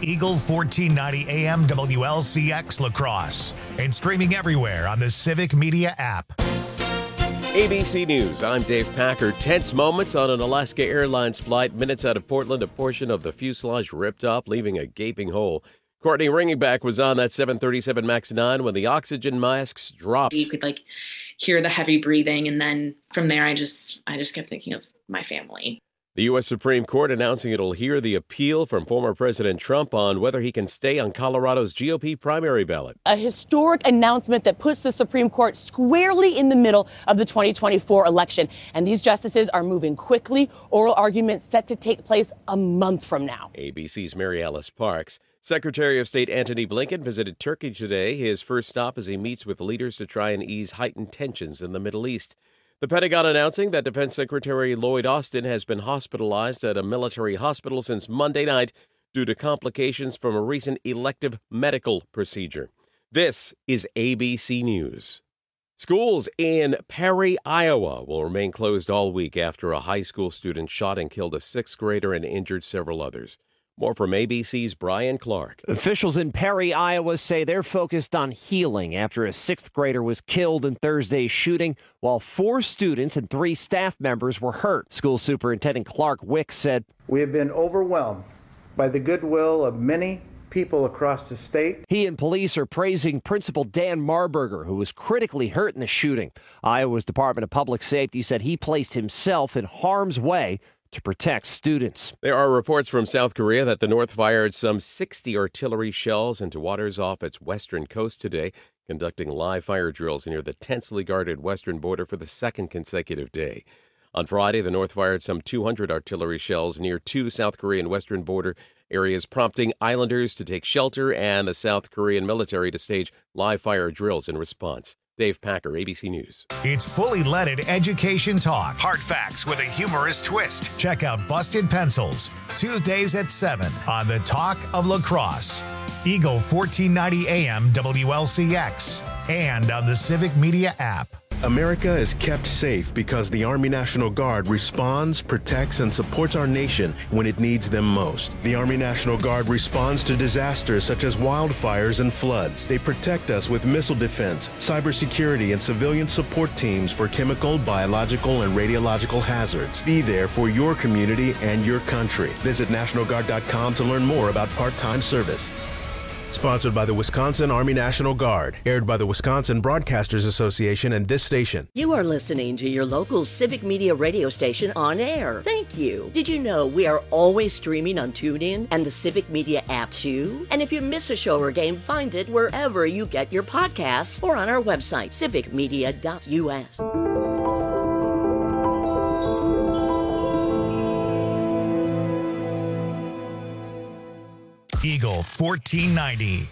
Eagle 1490 AM WLCX La Crosse, and streaming everywhere on the Civic Media app. ABC News, I'm Dave Packer. Tense moments on an Alaska Airlines flight. Minutes out of Portland, a portion of the fuselage ripped off, leaving a gaping hole. Courtney Ringback was on that 737 MAX 9 when the oxygen masks dropped. You could hear the heavy breathing, and then from there I just kept thinking of my family. The U.S. Supreme Court announcing it'll hear the appeal from former President Trump on whether he can stay on Colorado's GOP primary ballot. A historic announcement that puts the Supreme Court squarely in the middle of the 2024 election. And these justices are moving quickly. Oral arguments set to take place a month from now. ABC's Mary Alice Parks. Secretary of State Antony Blinken visited Turkey today, his first stop as he meets with leaders to try and ease heightened tensions in the Middle East. The Pentagon announcing that Defense Secretary Lloyd Austin has been hospitalized at a military hospital since Monday night due to complications from a recent elective medical procedure. This is ABC News. Schools in Perry, Iowa will remain closed all week after a high school student shot and killed a sixth grader and injured several others. More from ABC's Brian Clark. Officials in Perry, Iowa say they're focused on healing after a sixth grader was killed in Thursday's shooting, while 4 students and 3 staff members were hurt. School Superintendent Clark Wick said, "We have been overwhelmed by the goodwill of many people across the state." He and police are praising Principal Dan Marburger, who was critically hurt in the shooting. Iowa's Department of Public Safety said he placed himself in harm's way to protect students. There are reports from South Korea that the North fired some 60 artillery shells into waters off its western coast today, conducting live fire drills near the tensely guarded western border for the second consecutive day. On Friday, the North fired some 200 artillery shells near 2 South Korean western border areas, prompting islanders to take shelter and the South Korean military to stage live fire drills in response. Dave Packer, ABC News. It's fully leaded education talk. Hard facts with a humorous twist. Check out Busted Pencils, Tuesdays at 7 on the Talk of La Crosse, Eagle 1490 AM WLCX, and on the Civic Media app. America is kept safe because the Army National Guard responds, protects, and supports our nation when it needs them most. The Army National Guard responds to disasters such as wildfires and floods. They protect us with missile defense, cybersecurity, and civilian support teams for chemical, biological, and radiological hazards. Be there for your community and your country. Visit NationalGuard.com to learn more about part-time service. Sponsored by the Wisconsin Army National Guard. Aired by the Wisconsin Broadcasters Association and this station. You are listening to your local Civic Media radio station on air. Thank you. Did you know we are always streaming on TuneIn and the Civic Media app too? And if you miss a show or game, find it wherever you get your podcasts or on our website, civicmedia.us. Eagle 1490.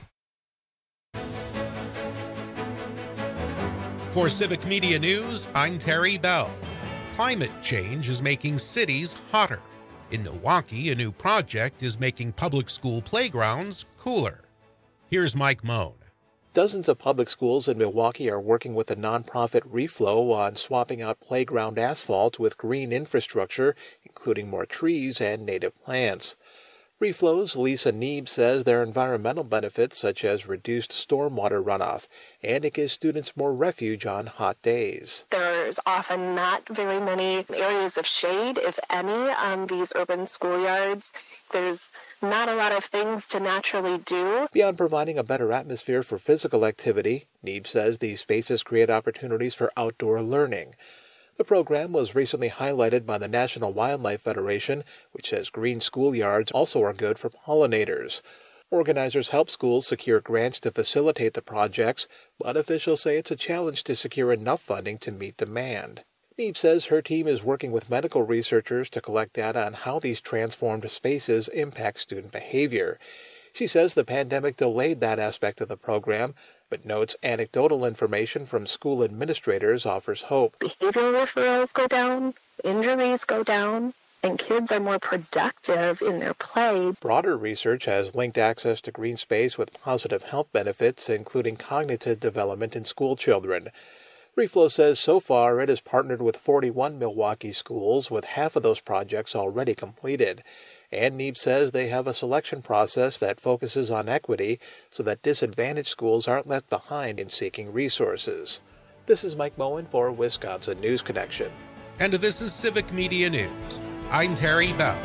For Civic Media News, I'm Terry Bell. Climate change is making cities hotter. In Milwaukee, a new project is making public school playgrounds cooler. Here's Mike Moan. Dozens of public schools in Milwaukee are working with the nonprofit Reflow on swapping out playground asphalt with green infrastructure, including more trees and native plants. Reflow's Lisa Neeb says there are environmental benefits such as reduced stormwater runoff, and it gives students more refuge on hot days. There's often not very many areas of shade, if any, on these urban schoolyards. There's not a lot of things to naturally do. Beyond providing a better atmosphere for physical activity, Neeb says these spaces create opportunities for outdoor learning. The program was recently highlighted by the National Wildlife Federation, which says green schoolyards also are good for pollinators. Organizers help schools secure grants to facilitate the projects, but officials say it's a challenge to secure enough funding to meet demand. Neeb says her team is working with medical researchers to collect data on how these transformed spaces impact student behavior. She says the pandemic delayed that aspect of the program, but notes anecdotal information from school administrators offers hope. Behavioral referrals go down, injuries go down, and kids are more productive in their play. Broader research has linked access to green space with positive health benefits, including cognitive development in school children. Reflow says so far it has partnered with 41 Milwaukee schools, with half of those projects already completed. And Neeb says they have a selection process that focuses on equity so that disadvantaged schools aren't left behind in seeking resources. This is Mike Moen for Wisconsin News Connection. And this is Civic Media News. I'm Terry Bell.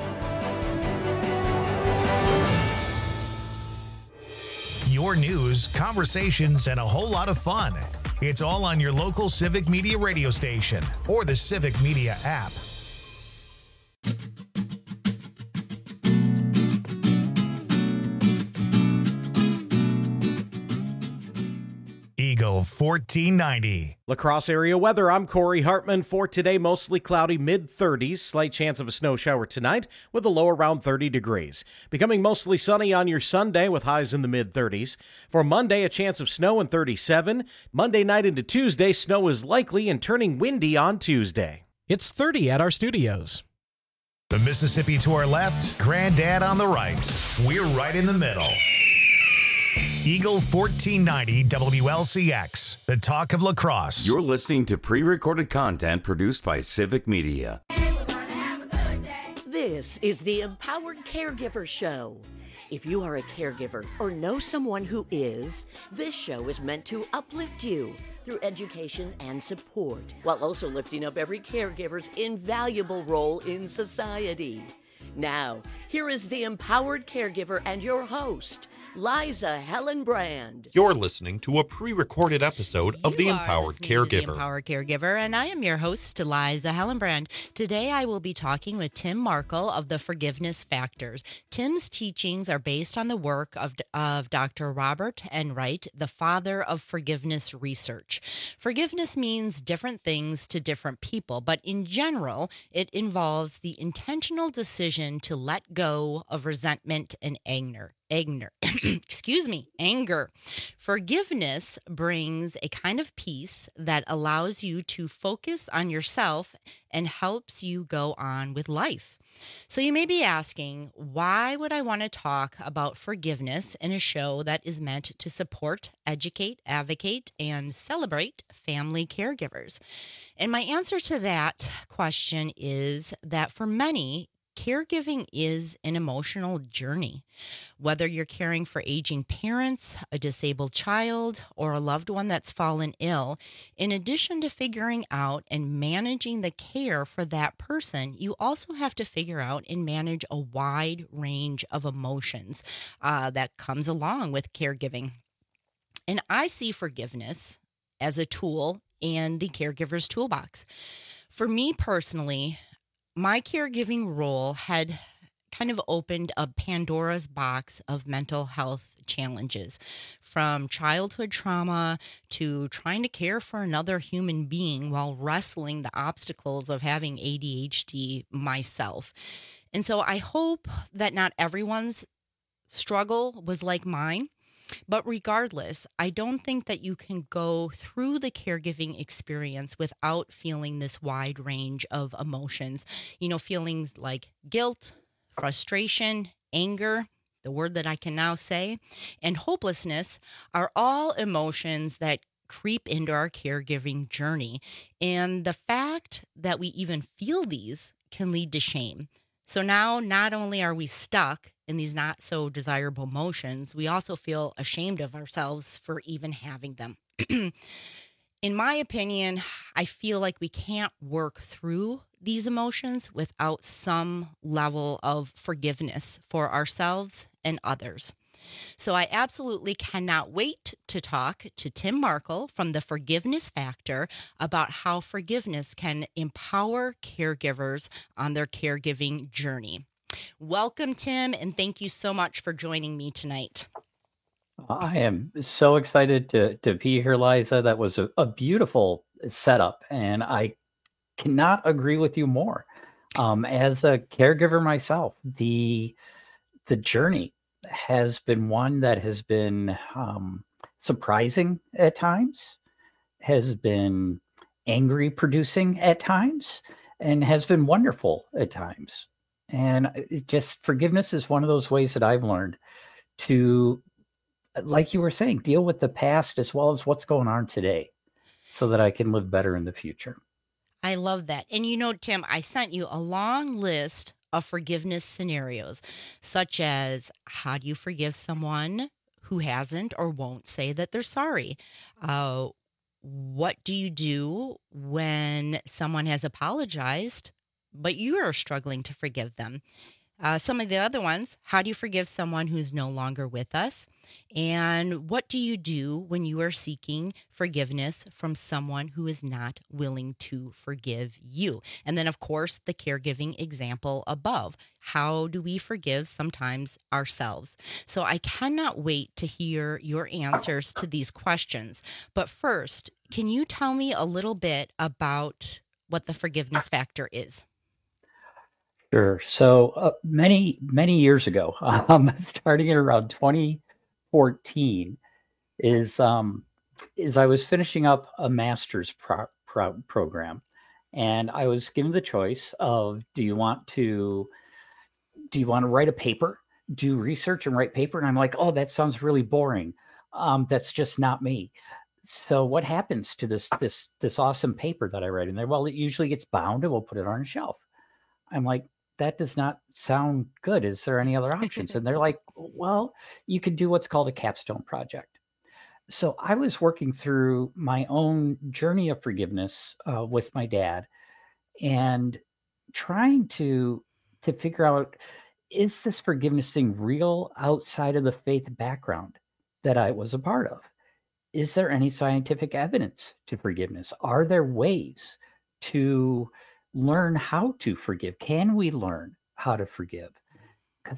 Your news, conversations, and a whole lot of fun. It's all on your local Civic Media radio station or the Civic Media app. Eagle 1490. La Crosse area weather. I'm Corey Hartman. For today, mostly cloudy, mid-30s. Slight chance of a snow shower tonight with a low around 30 degrees. Becoming mostly sunny on your Sunday with highs in the mid-30s. For Monday, a chance of snow and 37. Monday night into Tuesday, snow is likely and turning windy on Tuesday. It's 30 at our studios. The Mississippi to our left, Granddad on the right. We're right in the middle. Eagle 1490 WLCX, the talk of La Crosse. You're listening to pre-recorded content produced by Civic Media. This is the Empowered Caregiver Show. If you are a caregiver or know someone who is, this show is meant to uplift you through education and support, while also lifting up every caregiver's invaluable role in society. Now, here is the Empowered Caregiver and your host, Liza Hellenbrand. You're listening to a pre-recorded episode of The Empowered Caregiver. The Empowered Caregiver, and I am your host, Liza Hellenbrand. Today I will be talking with Tim Markle of the Forgiveness Factors. Tim's teachings are based on the work of Dr. Robert Enright, the father of forgiveness research. Forgiveness means different things to different people, but in general, it involves the intentional decision to let go of resentment and anger. Anger. Forgiveness brings a kind of peace that allows you to focus on yourself and helps you go on with life. So you may be asking, why would I want to talk about forgiveness in a show that is meant to support, educate, advocate, and celebrate family caregivers? And my answer to that question is that for many, caregiving is an emotional journey. Whether you're caring for aging parents, a disabled child, or a loved one that's fallen ill, in addition to figuring out and managing the care for that person, you also have to figure out and manage a wide range of emotions that comes along with caregiving. And I see forgiveness as a tool in the caregiver's toolbox. For me personally, my caregiving role had kind of opened a Pandora's box of mental health challenges, from childhood trauma to trying to care for another human being while wrestling the obstacles of having ADHD myself. And so I hope that not everyone's struggle was like mine. But regardless, I don't think that you can go through the caregiving experience without feeling this wide range of emotions. You know, feelings like guilt, frustration, anger, the word that I can now say, and hopelessness are all emotions that creep into our caregiving journey. And the fact that we even feel these can lead to shame. So now not only are we stuck in these not so desirable emotions, we also feel ashamed of ourselves for even having them. In my opinion, I feel like we can't work through these emotions without some level of forgiveness for ourselves and others. So I absolutely cannot wait to talk to Tim Markle from the Forgiveness Factor about how forgiveness can empower caregivers on their caregiving journey. Welcome, Tim, and thank you so much for joining me tonight. I am so excited to be here, Liza. That was a beautiful setup, and I cannot agree with you more. As a caregiver myself, the journey has been one that has been surprising at times, has been angry producing at times, and has been wonderful at times. And forgiveness is one of those ways that I've learned to, like you were saying, deal with the past as well as what's going on today so that I can live better in the future. I love that. And you know, Tim, I sent you a long list of forgiveness scenarios, such as how do you forgive someone who hasn't or won't say that they're sorry? What do you do when someone has apologized, but you are struggling to forgive them? Some of the other ones, how do you forgive someone who's no longer with us? And what do you do when you are seeking forgiveness from someone who is not willing to forgive you? And then, of course, the caregiving example above. How do we forgive sometimes ourselves? So I cannot wait to hear your answers to these questions. But first, can you tell me a little bit about what the forgiveness factor is? Sure. So many years ago, starting at around 2014, is I was finishing up a master's program, and I was given the choice of do you want to write a paper, do research and write paper? And I'm like, oh, that sounds really boring. That's just not me. So what happens to this awesome paper that I write in there? Well, it usually gets bound and we'll put it on a shelf. I'm like, that does not sound good. Is there any other options? And they're like, well, you could do what's called a capstone project. So I was working through my own journey of forgiveness with my dad and trying to figure out, is this forgiveness thing real outside of the faith background that I was a part of? Is there any scientific evidence to forgiveness? Are there ways to learn how to forgive? Can we learn how to forgive? Because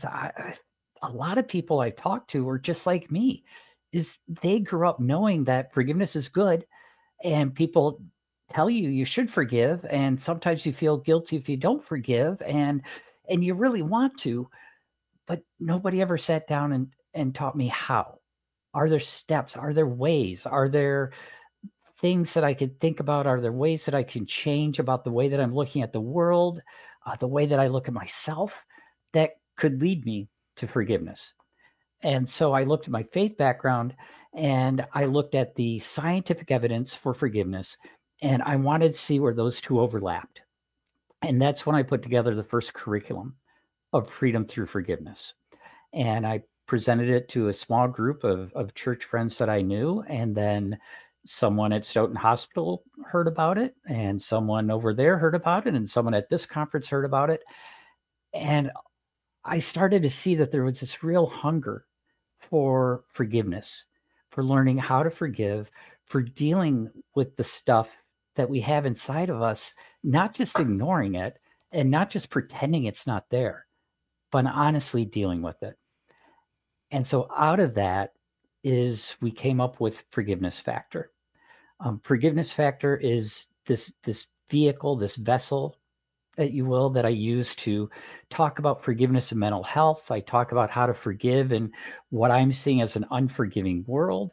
a lot of people I talk to are just like me. Is they grew up knowing that forgiveness is good, and people tell you you should forgive, and sometimes you feel guilty if you don't forgive, and you really want to, but nobody ever sat down and taught me how. Are there steps? Are there ways? Are there things that I could think about? Are there ways that I can change about the way that I'm looking at the world, the way that I look at myself, that could lead me to forgiveness? And so I looked at my faith background and I looked at the scientific evidence for forgiveness, and I wanted to see where those two overlapped. And that's when I put together the first curriculum of Freedom Through Forgiveness. And I presented it to a small group of church friends that I knew, and then someone at Stoughton Hospital heard about it, and someone over there heard about it, and someone at this conference heard about it. And I started to see that there was this real hunger for forgiveness, for learning how to forgive, for dealing with the stuff that we have inside of us, not just ignoring it and not just pretending it's not there, but honestly dealing with it. And so out of that is we came up with Forgiveness Factor. Forgiveness Factor is this vehicle, this vessel, that you will, that I use to talk about forgiveness and mental health. I talk about how to forgive and what I'm seeing as an unforgiving world.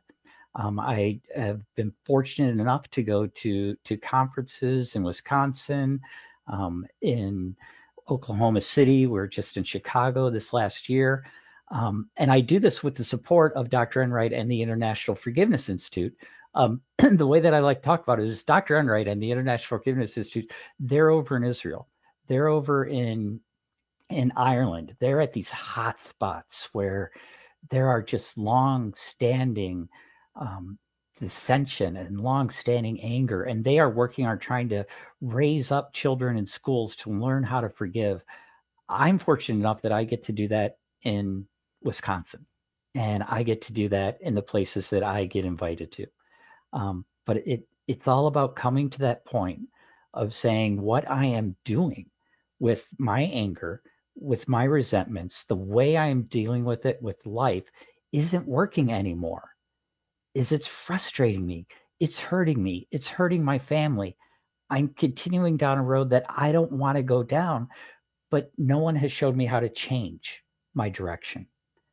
I have been fortunate enough to go to conferences in Wisconsin, in Oklahoma City. We're just in Chicago this last year. And I do this with the support of Dr. Enright and the International Forgiveness Institute. The way that I like to talk about it is Dr. Enright and the International Forgiveness Institute, they're over in Israel. They're over in Ireland. They're at these hot spots where there are just long-standing dissension and long-standing anger, and they are working on trying to raise up children in schools to learn how to forgive. I'm fortunate enough that I get to do that in Wisconsin, and I get to do that in the places that I get invited to. But it's all about coming to that point of saying what I am doing with my anger, with my resentments, the way I am dealing with it with life isn't working anymore. It's frustrating me. It's hurting me. It's hurting my family. I'm continuing down a road that I don't want to go down, but no one has showed me how to change my direction.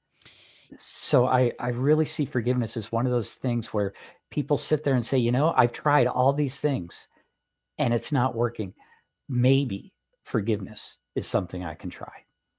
So I really see forgiveness as one of those things where people sit there and say, I've tried all these things and it's not working. Maybe forgiveness is something I can try.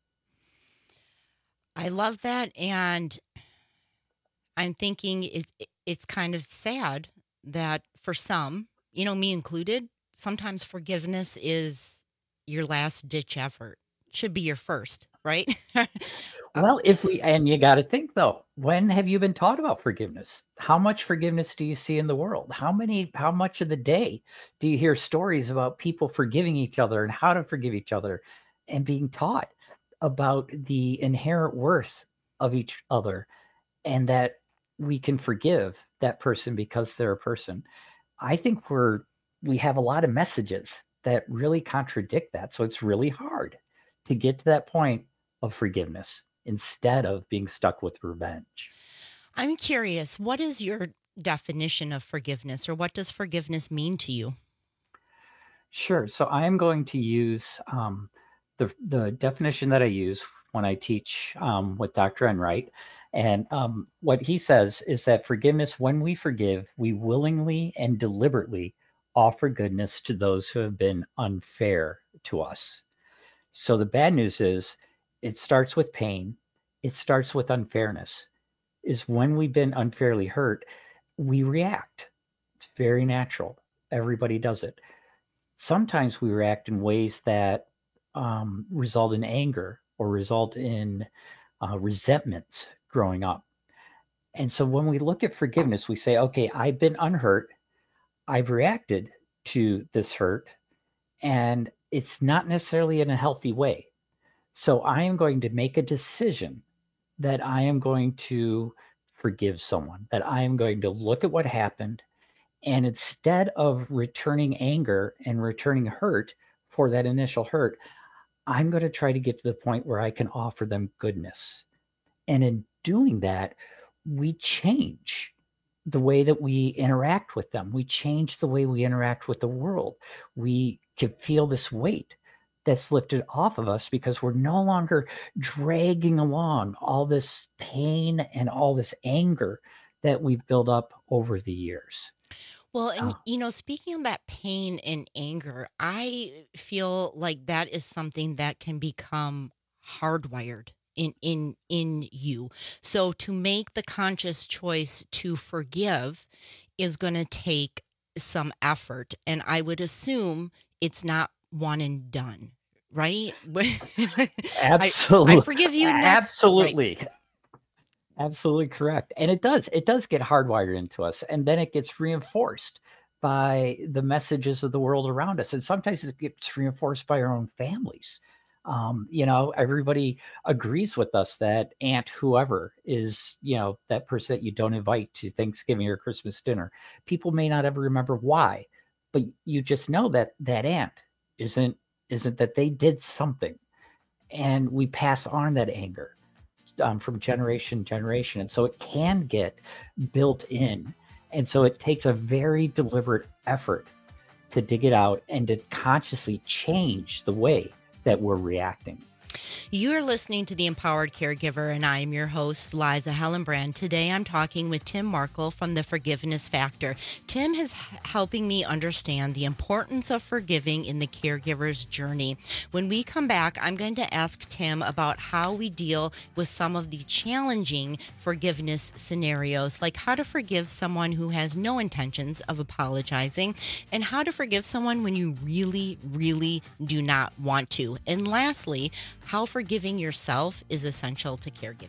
I love that. And I'm thinking it's kind of sad that for some, me included, sometimes forgiveness is your last ditch effort should be your first, right? Well, and you got to think though, when have you been taught about forgiveness? How much forgiveness do you see in the world? How much of the day do you hear stories about people forgiving each other and how to forgive each other and being taught about the inherent worth of each other and that we can forgive that person because they're a person? I think we have a lot of messages that really contradict that. So it's really hard to get to that point of forgiveness instead of being stuck with revenge. I'm curious, what is your definition of forgiveness, or what does forgiveness mean to you? Sure. So I am going to use the definition that I use when I teach with Dr. Enright. And what he says is that forgiveness, when we forgive, we willingly and deliberately offer goodness to those who have been unfair to us. So the bad news is it starts with pain. It starts with unfairness. Is when we've been unfairly hurt, we react. It's very natural. Everybody does it. Sometimes we react in ways that result in anger or result in resentments growing up. And so when we look at forgiveness, we say, okay, I've been unhurt. I've reacted to this hurt, and it's not necessarily in a healthy way. So I am going to make a decision that I am going to forgive someone, that I am going to look at what happened, and instead of returning anger and returning hurt for that initial hurt, I'm going to try to get to the point where I can offer them goodness. And in doing that, we change the way that we interact with them. We change the way we interact with the world. We can feel this weight that's lifted off of us because we're no longer dragging along all this pain and all this anger that we've built up over the years. Well, and speaking of that pain and anger, I feel like that is something that can become hardwired in you. So to make the conscious choice to forgive is going to take some effort, and I would assume it's not one and done, right? Absolutely. I forgive you next. Absolutely. Right. Absolutely correct. And it does get hardwired into us, and then it gets reinforced by the messages of the world around us. And sometimes it gets reinforced by our own families. Everybody agrees with us that Aunt whoever is, that person that you don't invite to Thanksgiving or Christmas dinner. People may not ever remember why, but you just know that that aunt isn't that they did something, and we pass on that anger from generation to generation. And so it can get built in. And so it takes a very deliberate effort to dig it out and to consciously change the way that we're reacting. You're listening to The Empowered Caregiver, and I am your host, Liza Hellenbrand. Today, I'm talking with Tim Markle from The Forgiveness Factor. Tim is helping me understand the importance of forgiving in the caregiver's journey. When we come back, I'm going to ask Tim about how we deal with some of the challenging forgiveness scenarios, like how to forgive someone who has no intentions of apologizing, and how to forgive someone when you really, really do not want to. And lastly, how forgiving yourself is essential to caregiving.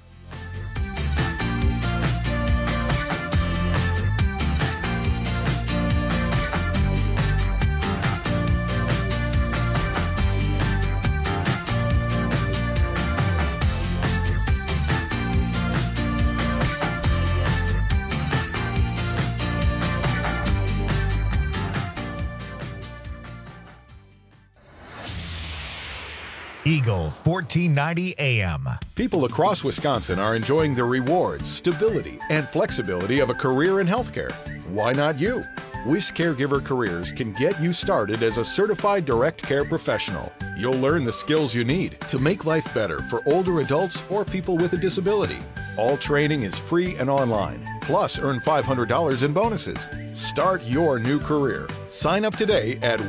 Eagle 1490 AM. People across Wisconsin are enjoying the rewards, stability, and flexibility of a career in healthcare. Why not you? Wish Caregiver Careers can get you started as a certified direct care professional. You'll learn the skills you need to make life better for older adults or people with a disability. All training is free and online. Plus, earn $500 in bonuses. Start your new career. Sign up today at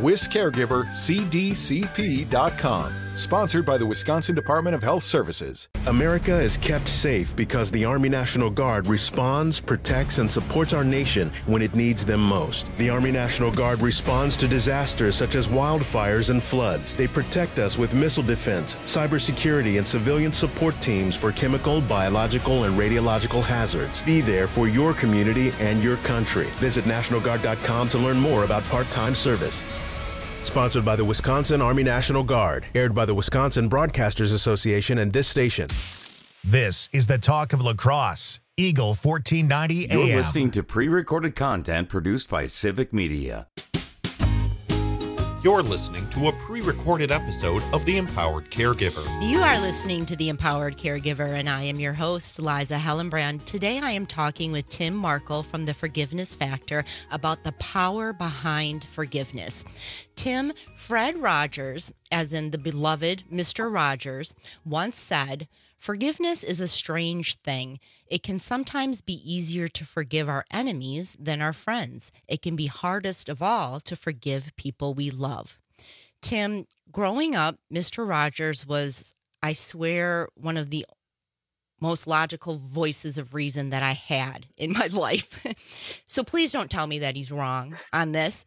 wiscaregivercdcp.com. Sponsored by the Wisconsin Department of Health Services. America is kept safe because the Army National Guard responds, protects, and supports our nation when it needs them most. The Army National Guard responds to disasters such as wildfires and floods. They protect us with missile defense, cybersecurity, and civilian support teams for chemical, biological, and radiological hazards. Be there for your community and your country. Visit NationalGuard.com to learn more about part-time service. Sponsored by the Wisconsin Army National Guard. Aired by the Wisconsin Broadcasters Association and this station. This is the Talk of La Crosse. Eagle 1490 AM. You're listening to pre-recorded content produced by Civic Media. You're listening to a pre-recorded episode of The Empowered Caregiver. You are listening to The Empowered Caregiver, and I am your host, Liza Hellenbrand. Today I am talking with Tim Markle from The Forgiveness Factor about the power behind forgiveness. Tim, Fred Rogers, as in the beloved Mr. Rogers, once said, "Forgiveness is a strange thing. It can sometimes be easier to forgive our enemies than our friends. It can be hardest of all to forgive people we love." Tim, growing up, Mr. Rogers was, I swear, one of the most logical voices of reason that I had in my life. So please don't tell me that he's wrong on this.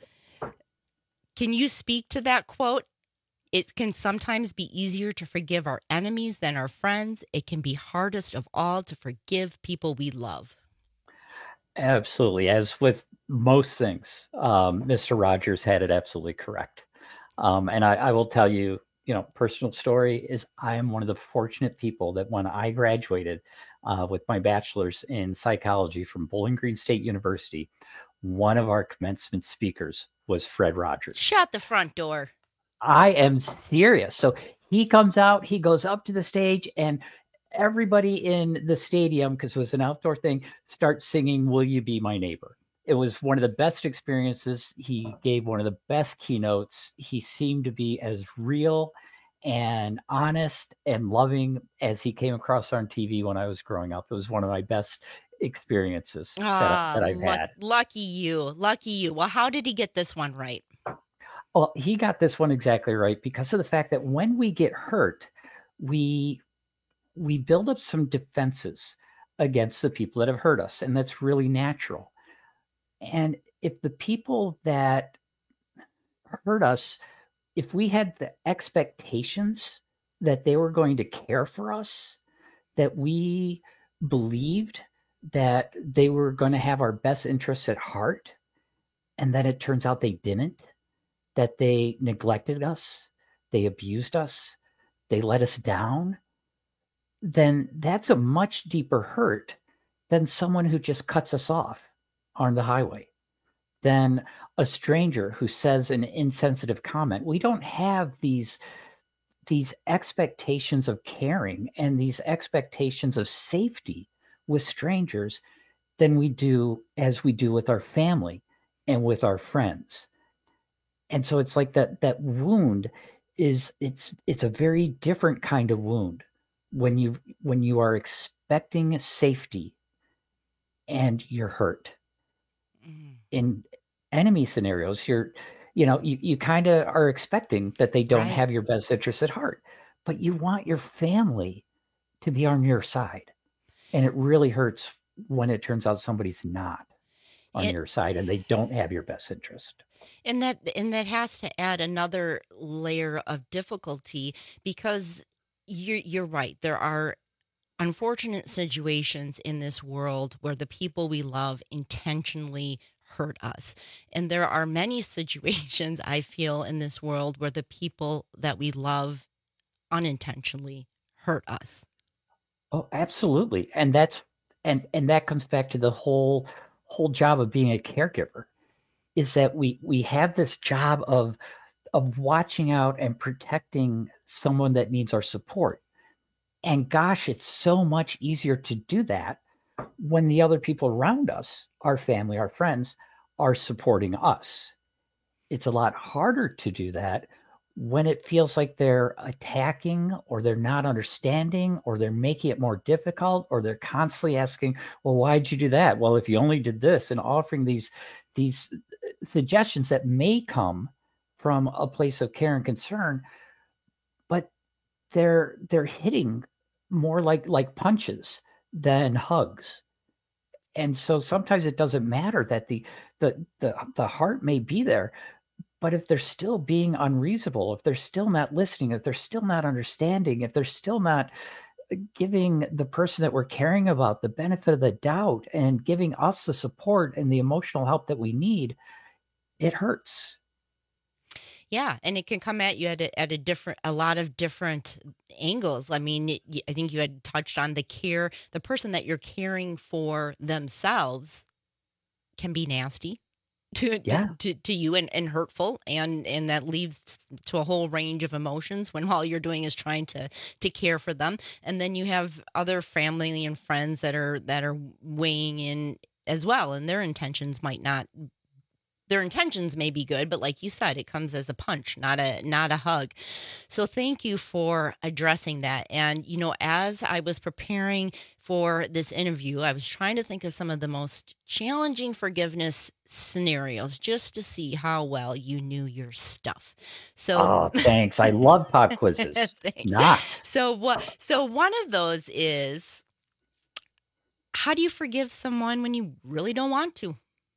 Can you speak to that quote? It can sometimes be easier to forgive our enemies than our friends. It can be hardest of all to forgive people we love. Absolutely. As with most things, Mr. Rogers had it absolutely correct. And I will tell you, personal story is I am one of the fortunate people that when I graduated with my bachelor's in psychology from Bowling Green State University, one of our commencement speakers was Fred Rogers. Shut the front door. I am serious. So he comes out, he goes up to the stage, and everybody in the stadium, because it was an outdoor thing, starts singing "Will You Be My Neighbor?" It was one of the best experiences. He gave one of the best keynotes. He seemed to be as real and honest and loving as he came across on TV when I was growing up. It was one of my best experiences that I've had. Lucky you. Lucky you. Well, how did he get this one right? Well, he got this one exactly right because of the fact that when we get hurt, we build up some defenses against the people that have hurt us, and that's really natural. And if the people that hurt us, if we had the expectations that they were going to care for us, that we believed that they were going to have our best interests at heart, and then it turns out they didn't, that they neglected us, they abused us, they let us down, then that's a much deeper hurt than someone who just cuts us off on the highway, than a stranger who says an insensitive comment. We don't have these expectations of caring and these expectations of safety with strangers than we do as we do with our family and with our friends. And so it's like that wound it's a very different kind of wound when you are expecting safety and you're hurt. In enemy scenarios, you kind of are expecting that they don't have your best interests at heart, but you want your family to be on your side. And it really hurts when it turns out somebody's not on your side and they don't have your best interest. And that has to add another layer of difficulty because you're right. There are unfortunate situations in this world where the people we love intentionally hurt us. And there are many situations I feel in this world where the people that we love unintentionally hurt us. Oh, absolutely. And that's and that comes back to the whole job of being a caregiver, is that we have this job of watching out and protecting someone that needs our support. And gosh, it's so much easier to do that when the other people around us, our family, our friends, are supporting us. It's a lot harder to do that when it feels like they're attacking or they're not understanding or they're making it more difficult or they're constantly asking, well, why'd you do that? Well, if you only did this, and offering these suggestions that may come from a place of care and concern, but they're hitting more like punches than hugs. And so sometimes it doesn't matter that the heart may be there, but if they're still being unreasonable, if they're still not listening, if they're still not understanding, if they're still not giving the person that we're caring about the benefit of the doubt and giving us the support and the emotional help that we need, it hurts. Yeah, and it can come at you at a lot of different angles. I mean, I think you had touched on the person that you're caring for themselves can be nasty to you and hurtful, and that leads to a whole range of emotions when all you're doing is trying to care for them. And then you have other family and friends that are weighing in as well, and their intentions may be good, but like you said, it comes as a punch, not a hug. So thank you for addressing that. And, as I was preparing for this interview, I was trying to think of some of the most challenging forgiveness scenarios just to see how well you knew your stuff. So, thanks. I love pop quizzes. So one of those is, how do you forgive someone when you really don't want to?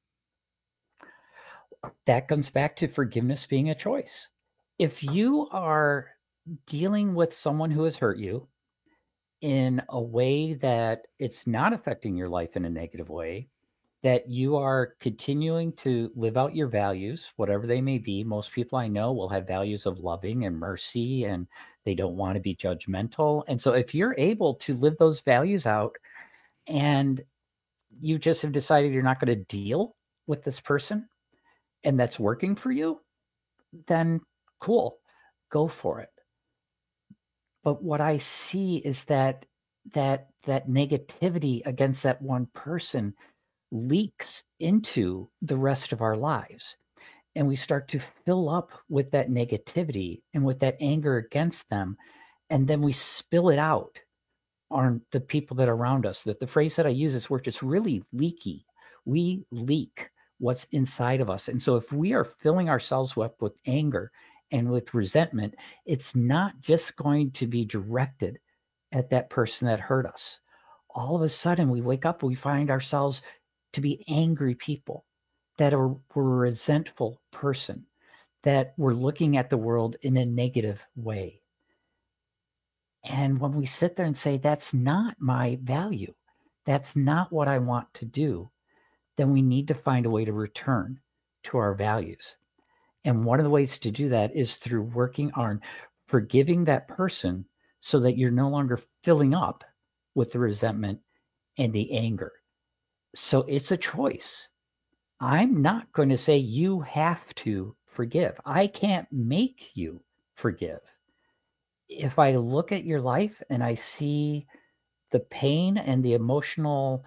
That comes back to forgiveness being a choice. If you are dealing with someone who has hurt you in a way that it's not affecting your life in a negative way, that you are continuing to live out your values, whatever they may be. Most people I know will have values of loving and mercy, and they don't want to be judgmental. And so if you're able to live those values out and you just have decided you're not going to deal with this person, and that's working for you, then cool, go for it. But what I see is that negativity against that one person leaks into the rest of our lives. And we start to fill up with that negativity and with that anger against them. And then we spill it out on the people that are around us. That the phrase that I use is, we're just really leaky. We leak what's inside of us. And so if we are filling ourselves up with anger and with resentment, it's not just going to be directed at that person that hurt us. All of a sudden we wake up and we find ourselves to be angry people, that we're a resentful person, that we're looking at the world in a negative way. And when we sit there and say, that's not my value, that's not what I want to do, then we need to find a way to return to our values. And one of the ways to do that is through working on forgiving that person so that you're no longer filling up with the resentment and the anger. So it's a choice. I'm not going to say you have to forgive. I can't make you forgive. If I look at your life and I see the pain and the emotional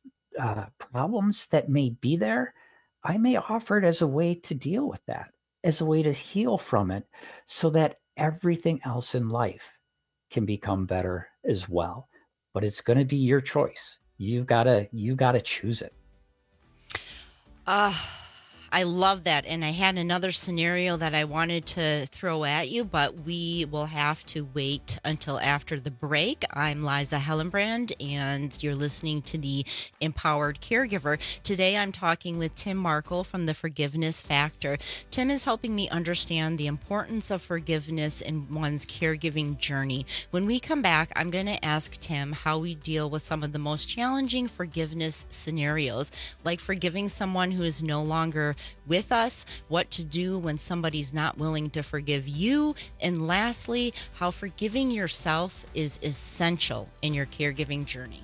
problems that may be there, I may offer it as a way to deal with that, as a way to heal from it, so that everything else in life can become better as well. But it's going to be your choice. You gotta choose it. I love that. And I had another scenario that I wanted to throw at you, but we will have to wait until after the break. I'm Liza Hellenbrand, and you're listening to The Empowered Caregiver. Today, I'm talking with Tim Markle from The Forgiveness Factor. Tim is helping me understand the importance of forgiveness in one's caregiving journey. When we come back, I'm going to ask Tim how we deal with some of the most challenging forgiveness scenarios, like forgiving someone who is no longer with us, what to do when somebody's not willing to forgive you, and lastly, how forgiving yourself is essential in your caregiving journey.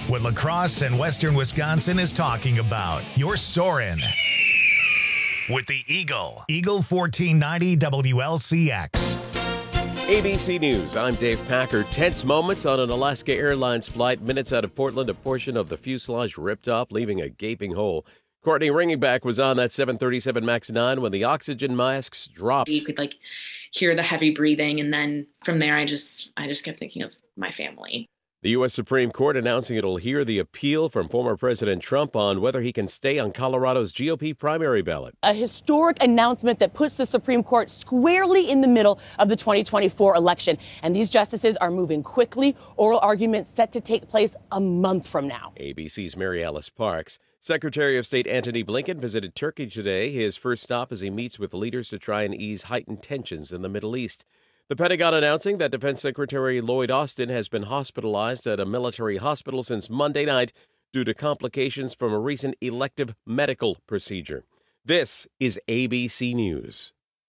What La Crosse and Western Wisconsin is talking about. You're soaring with the Eagle. Eagle 1490 WLCX. ABC News, I'm Dave Packer. Tense moments on an Alaska Airlines flight. Minutes out of Portland, a portion of the fuselage ripped off, leaving a gaping hole. Courtney Ringingback was on that 737 MAX 9 when the oxygen masks dropped. You could hear the heavy breathing, and then from there I just kept thinking of my family. The U.S. Supreme Court announcing it'll hear the appeal from former President Trump on whether he can stay on Colorado's GOP primary ballot. A historic announcement that puts the Supreme Court squarely in the middle of the 2024 election. And these justices are moving quickly. Oral arguments set to take place a month from now. ABC's Mary Alice Parks. Secretary of State Antony Blinken visited Turkey today, his first stop as he meets with leaders to try and ease heightened tensions in the Middle East. The Pentagon announcing that Defense Secretary Lloyd Austin has been hospitalized at a military hospital since Monday night due to complications from a recent elective medical procedure. This is ABC News.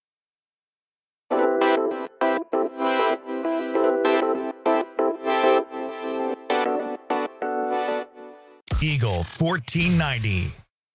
Eagle 1490.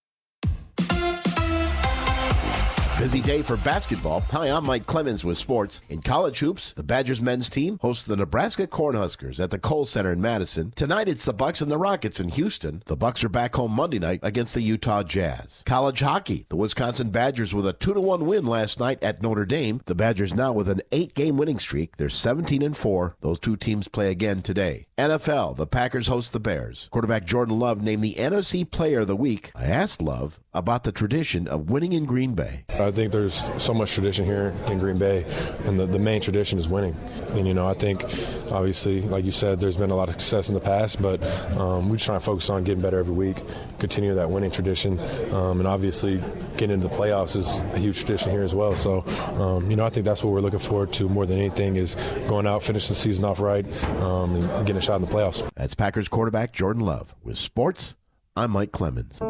Busy day for basketball. Hi, I'm Mike Clemens with sports. In college hoops, the Badgers men's team hosts the Nebraska Cornhuskers at the Kohl Center in Madison. Tonight, it's the Bucks and the Rockets in Houston. The Bucks are back home Monday night against the Utah Jazz. College hockey, the Wisconsin Badgers with a 2-1 win last night at Notre Dame. The Badgers now with an 8-game winning streak. They're 17-4. Those two teams play again today. NFL, the Packers host the Bears. Quarterback Jordan Love named the NFC Player of the Week. I asked Love about the tradition of winning in Green Bay. I think there's so much tradition here in Green Bay, and the main tradition is winning. And, I think, obviously, like you said, there's been a lot of success in the past, but we just try to focus on getting better every week, continue that winning tradition, and obviously getting into the playoffs is a huge tradition here as well. So, I think that's what we're looking forward to more than anything is going out, finishing the season off right, and getting a shot in the playoffs. That's Packers quarterback Jordan Love. With sports, I'm Mike Clemens.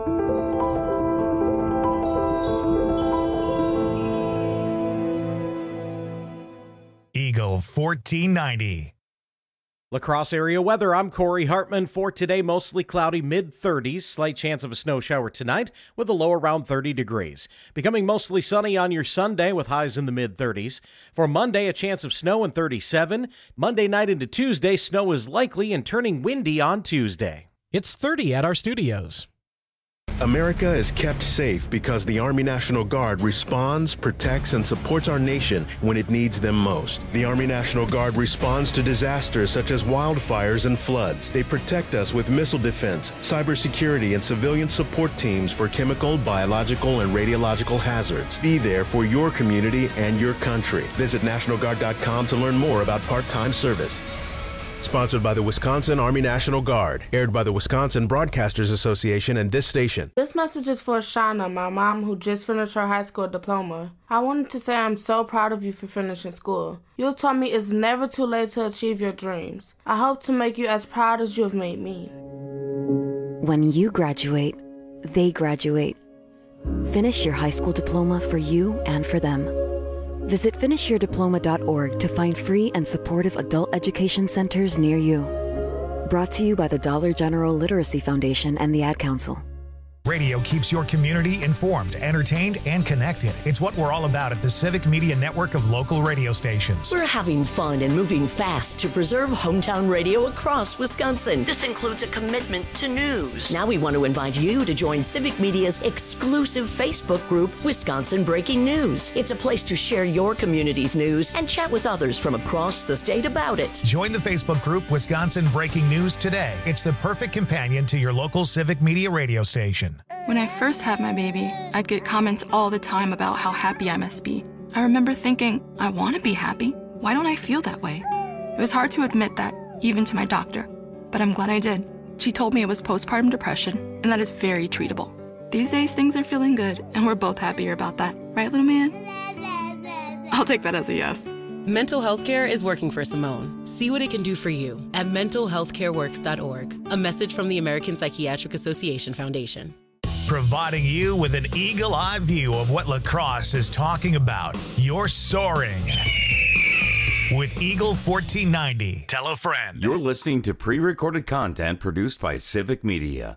Eagle 1490. La Crosse area weather. I'm Corey Hartman. For today, mostly cloudy, mid-30s. Slight chance of a snow shower tonight with a low around 30 degrees. Becoming mostly sunny on your Sunday with highs in the mid-30s. For Monday, a chance of snow and 37. Monday night into Tuesday, snow is likely and turning windy on Tuesday. It's 30 at our studios. America is kept safe because the Army National Guard responds, protects, and supports our nation when it needs them most. The Army National Guard responds to disasters such as wildfires and floods. They protect us with missile defense, cybersecurity, and civilian support teams for chemical, biological, and radiological hazards. Be there for your community and your country. Visit NationalGuard.com to learn more about part-time service. Sponsored by the Wisconsin Army National Guard. Aired by the Wisconsin Broadcasters Association and this station. This message is for Shauna, my mom, who just finished her high school diploma. I wanted to say I'm so proud of you for finishing school. You taught me it's never too late to achieve your dreams. I hope to make you as proud as you have made me. When you graduate, they graduate. Finish your high school diploma for you and for them. Visit finishyourdiploma.org to find free and supportive adult education centers near you. Brought to you by the Dollar General Literacy Foundation and the Ad Council. Radio keeps your community informed, entertained, and connected. It's what we're all about at the Civic Media Network of local radio stations. We're having fun and moving fast to preserve hometown radio across Wisconsin. This includes a commitment to news. Now we want to invite you to join Civic Media's exclusive Facebook group, Wisconsin Breaking News. It's a place to share your community's news and chat with others from across the state about it. Join the Facebook group, Wisconsin Breaking News, today. It's the perfect companion to your local Civic Media radio station. When I first had my baby, I'd get comments all the time about how happy I must be. I remember thinking, I want to be happy. Why don't I feel that way? It was hard to admit that, even to my doctor. But I'm glad I did. She told me it was postpartum depression, and that is very treatable. These days, things are feeling good, and we're both happier about that. Right, little man? I'll take that as a yes. Mental health care is working for Simone. See what it can do for you at mentalhealthcareworks.org. A message from the American Psychiatric Association Foundation. Providing you with an eagle-eye view of what La Crosse is talking about. You're soaring with Eagle 1490. Tell a friend. You're listening to pre-recorded content produced by Civic Media.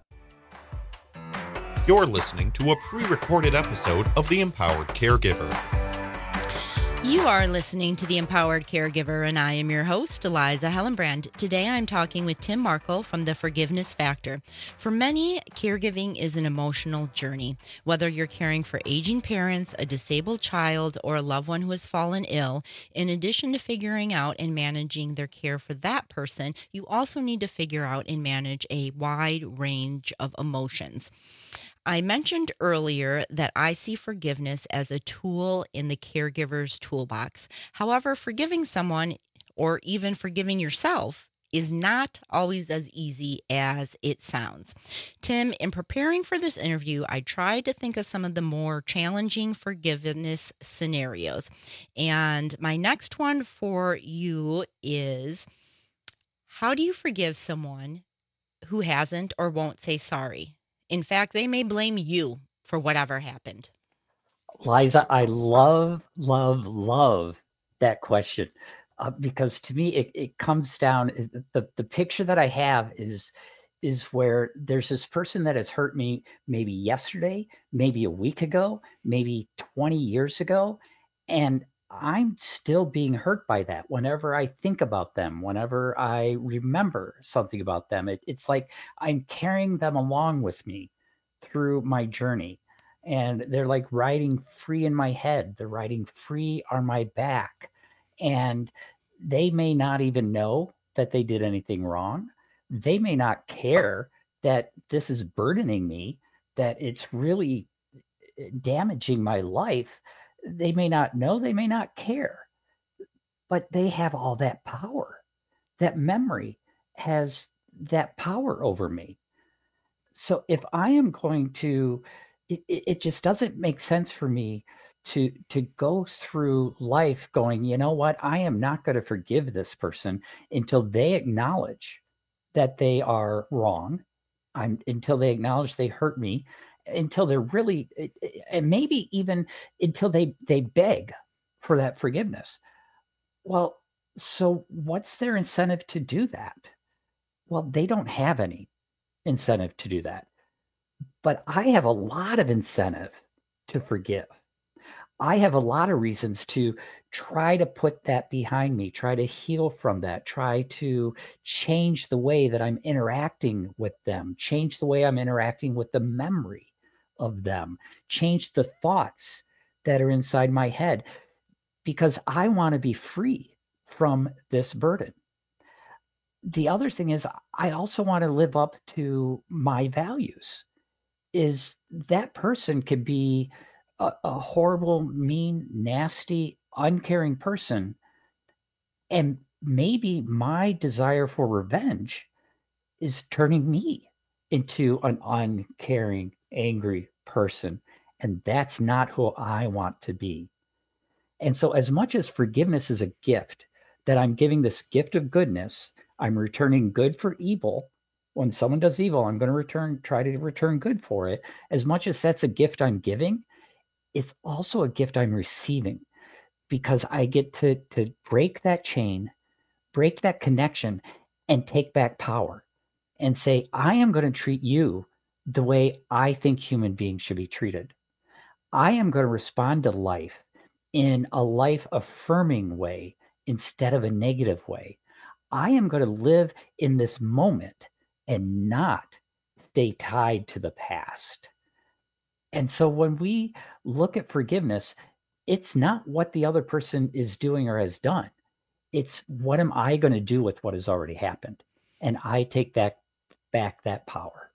You're listening to a pre-recorded episode of The Empowered Caregiver. You are listening to The Empowered Caregiver, and I am your host, Eliza Hellenbrand. Today I'm talking with Tim Markle from The Forgiveness Factor. For many, caregiving is an emotional journey. Whether you're caring for aging parents, a disabled child, or a loved one who has fallen ill, in addition to figuring out and managing their care for that person, you also need to figure out and manage a wide range of emotions. I mentioned earlier that I see forgiveness as a tool in the caregiver's toolbox. However, forgiving someone or even forgiving yourself is not always as easy as it sounds. Tim, in preparing for this interview, I tried to think of some of the more challenging forgiveness scenarios. And my next one for you is, how do you forgive someone who hasn't or won't say sorry? In fact, they may blame you for whatever happened. Liza, I love that question because to me, it comes down, the picture that I have is where there's this person that has hurt me maybe yesterday, maybe a week ago, maybe 20 years ago, and I'm still being hurt by that. Whenever I think about them, whenever I remember something about them, it's like I'm carrying them along with me through my journey. And they're like riding free in my head. They're riding free on my back. And they may not even know that they did anything wrong. They may not care that this is burdening me, that it's really damaging my life. They may not know, they may not care, but they have all that power. That memory has that power over me. So if I am going to, it just doesn't make sense for me to go through life going, you know what, I am not going to forgive this person until they acknowledge that they are wrong, until they acknowledge they hurt me, until they're really, and maybe even until they beg for that forgiveness. Well, so what's their incentive to do that? Well, they don't have any incentive to do that. But I have a lot of incentive to forgive. I have a lot of reasons to try to put that behind me, try to heal from that, try to change the way that I'm interacting with them, change the way I'm interacting with the memory of them, change the thoughts that are inside my head, because I want to be free from this burden. The other thing is, I also want to live up to my values. Is that person could be a horrible, mean, nasty, uncaring person, and maybe my desire for revenge is turning me into an uncaring, angry person, and that's not who I want to be. And so as much as forgiveness is a gift, that I'm giving this gift of goodness, I'm returning good for evil. When someone does evil, I'm going to try to return good for it. As much as that's a gift I'm giving, it's also a gift I'm receiving, because I get to break that chain, break that connection, and take back power and say, I am going to treat you the way I think human beings should be treated. I am going to respond to life in a life affirming way instead of a negative way. I am going to live in this moment and not stay tied to the past. And so when we look at forgiveness, it's not what the other person is doing or has done. It's what am I going to do with what has already happened? And I take back that power.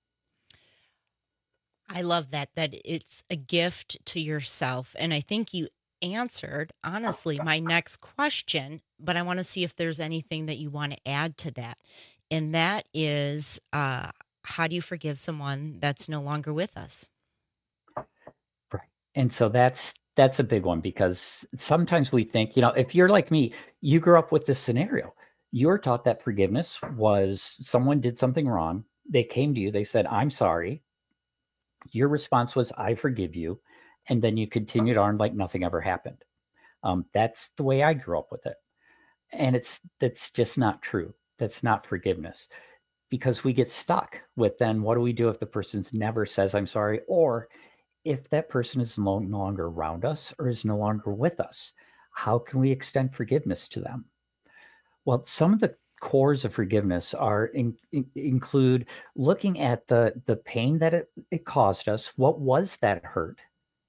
I love that it's a gift to yourself. And I think you answered, honestly, my next question, but I want to see if there's anything that you want to add to that. And that is, how do you forgive someone that's no longer with us? Right. And so that's a big one, because sometimes we think, if you're like me, you grew up with this scenario. You're taught that forgiveness was someone did something wrong. They came to you. They said, I'm sorry. Your response was, I forgive you. And then you continued on like nothing ever happened. That's the way I grew up with it. And that's just not true. That's not forgiveness, because we get stuck with, then what do we do if the person never says I'm sorry, or if that person is no longer around us or is no longer with us? How can we extend forgiveness to them? Well, some of the cores of forgiveness are include looking at the pain that it caused us. What was that hurt?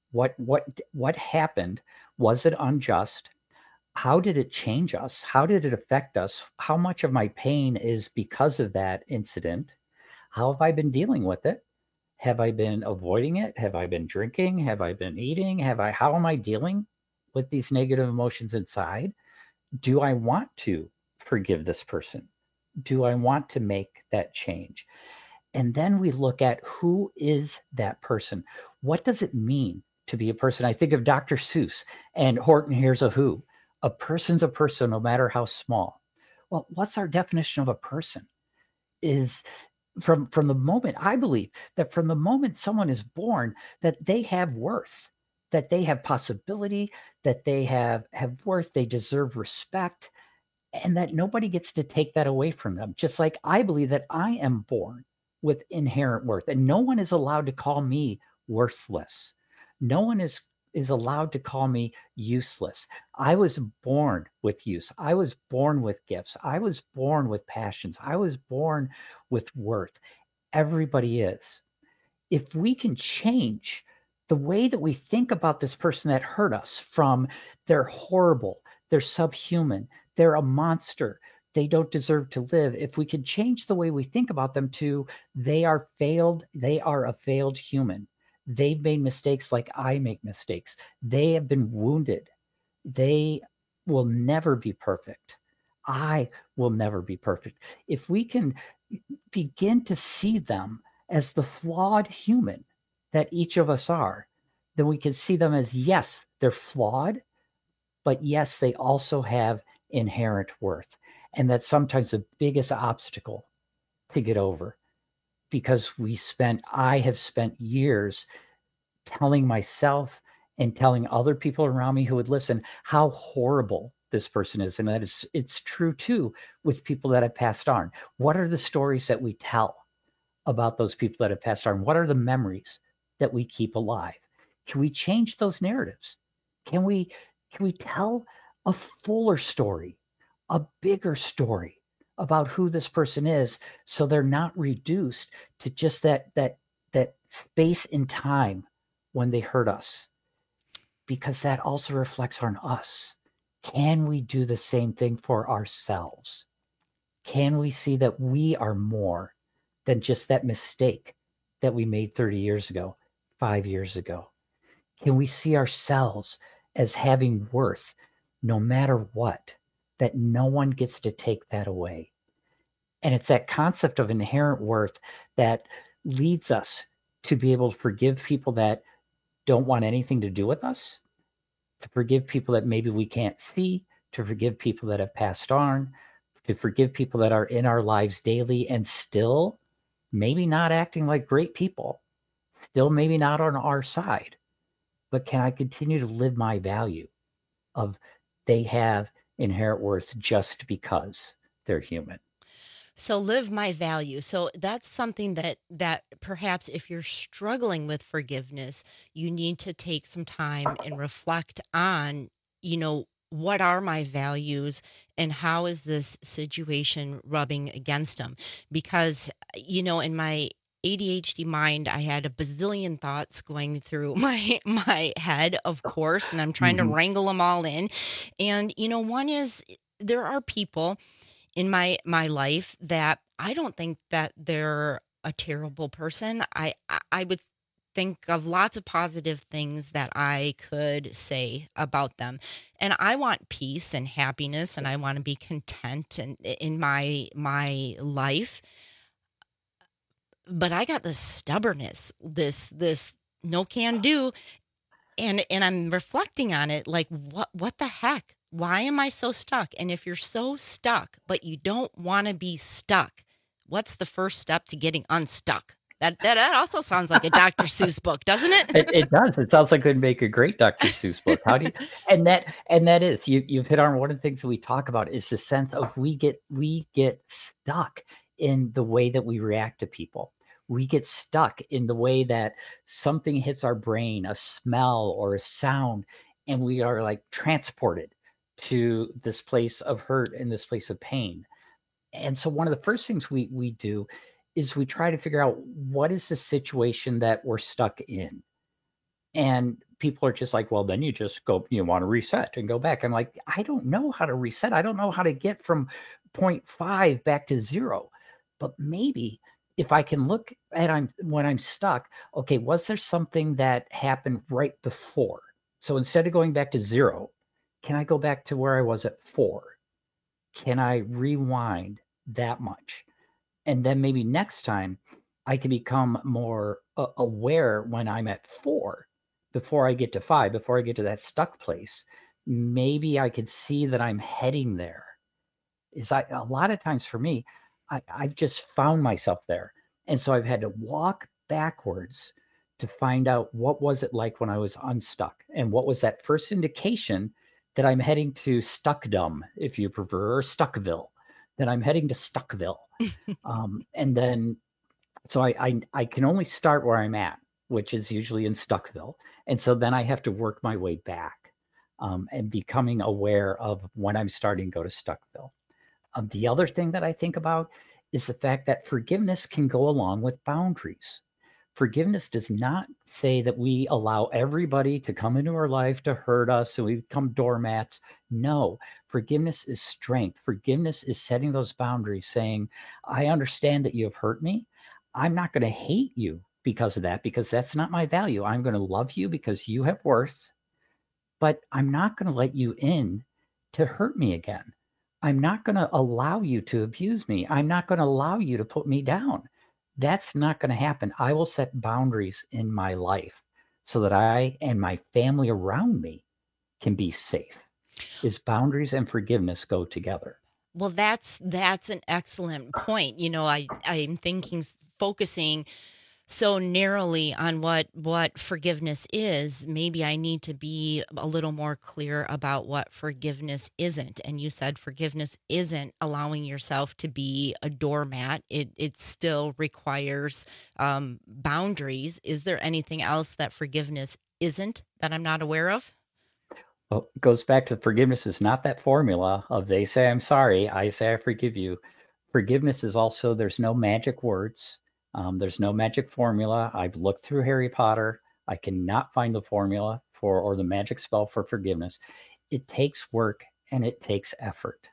What happened? Was it unjust? How did it change us? How did it affect us? How much of my pain is because of that incident? How have I been dealing with it? Have I been avoiding it? Have I been drinking? Have I been eating? How am I dealing with these negative emotions inside? Do I want to forgive this person? Do I want to make that change? And then we look at, who is that person? What does it mean to be a person? I think of Dr. Seuss and Horton Hears a Who. A person's a person, no matter how small. Well, what's our definition of a person? Is from the moment, I believe that from the moment someone is born, that they have worth, that they have possibility, that they have worth, they deserve respect, and that nobody gets to take that away from them. Just like I believe that I am born with inherent worth, and no one is allowed to call me worthless. No one is allowed to call me useless. I was born with use. I was born with gifts. I was born with passions. I was born with worth. Everybody is. If we can change the way that we think about this person that hurt us, from they're horrible, they're subhuman, they're a monster, they don't deserve to live. If we could change the way we think about them to, they are a failed human. They've made mistakes like I make mistakes. They have been wounded. They will never be perfect. I will never be perfect. If we can begin to see them as the flawed human that each of us are, then we can see them as, yes, they're flawed, but yes, they also have inherent worth. And that's sometimes the biggest obstacle to get over, because I have spent years telling myself and telling other people around me who would listen how horrible this person is. And it's true too with people that have passed on. What are the stories that we tell about those people that have passed on? What are the memories that we keep alive? Can we change those narratives? Can we tell a fuller story, a bigger story about who this person is, so they're not reduced to just that space in time when they hurt us? Because that also reflects on us. Can we do the same thing for ourselves? Can we see that we are more than just that mistake that we made 30 years ago, 5 years ago? Can we see ourselves as having worth no matter what, that no one gets to take that away? And it's that concept of inherent worth that leads us to be able to forgive people that don't want anything to do with us, to forgive people that maybe we can't see, to forgive people that have passed on, to forgive people that are in our lives daily and still maybe not acting like great people, still maybe not on our side. But can I continue to live my value of they have inherent worth just because they're human? So live my value. So that's something that perhaps if you're struggling with forgiveness, you need to take some time and reflect on, what are my values and how is this situation rubbing against them? Because, in my ADHD mind, I had a bazillion thoughts going through my head, of course, and I'm trying to wrangle them all in. And, one is, there are people in my life that I don't think that they're a terrible person. I would think of lots of positive things that I could say about them. And I want peace and happiness, and I want to be content in my life. But I got this stubbornness, this no can do. And I'm reflecting on it, like, what the heck? Why am I so stuck? And if you're so stuck, but you don't want to be stuck, what's the first step to getting unstuck? That also sounds like a Dr. Seuss book, doesn't it? It does. It sounds like it would make a great Dr. Seuss book. How do you? And that is you've hit on one of the things that we talk about is the sense of we get stuck in the way that we react to people. We get stuck in the way that something hits our brain, a smell or a sound, and we are like transported to this place of hurt and this place of pain. And so one of the first things we do is we try to figure out what is the situation that we're stuck in. And people are just like, well, then you just go, you want to reset and go back. I'm like, I don't know how to reset. I don't know how to get from 0.5 back to 0. But maybe if I can look at when I'm stuck, okay, was there something that happened right before? So instead of going back to 0, can I go back to where I was at 4? Can I rewind that much? And then maybe next time I can become more aware when I'm at 4 before I get to 5, before I get to that stuck place. Maybe I could see that I'm heading there. A lot of times for me, I've just found myself there. And so I've had to walk backwards to find out what was it like when I was unstuck and what was that first indication that I'm heading to Stuckdom, if you prefer, or Stuckville, that I'm heading to Stuckville. And then, so I can only start where I'm at, which is usually in Stuckville. And so then I have to work my way back and becoming aware of when I'm starting to go to Stuckville. The other thing that I think about is the fact that forgiveness can go along with boundaries. Forgiveness does not say that we allow everybody to come into our life to hurt us and we become doormats. No, forgiveness is strength. Forgiveness is setting those boundaries, saying, I understand that you have hurt me. I'm not going to hate you because of that, because that's not my value. I'm going to love you because you have worth, but I'm not going to let you in to hurt me again. I'm not going to allow you to abuse me. I'm not going to allow you to put me down. That's not going to happen. I will set boundaries in my life so that I and my family around me can be safe. Is boundaries and forgiveness go together? Well, that's an excellent point. You know, I'm thinking, focusing so narrowly on what forgiveness is. Maybe I need to be a little more clear about what forgiveness isn't. And you said forgiveness isn't allowing yourself to be a doormat. It still requires boundaries. Is there anything else that forgiveness isn't that I'm not aware of? Well, it goes back to forgiveness is not that formula of they say I'm sorry, I say I forgive you. Forgiveness is also, there's no magic words. There's no magic formula. I've looked through Harry Potter. I cannot find the formula or the magic spell for forgiveness. It takes work and it takes effort.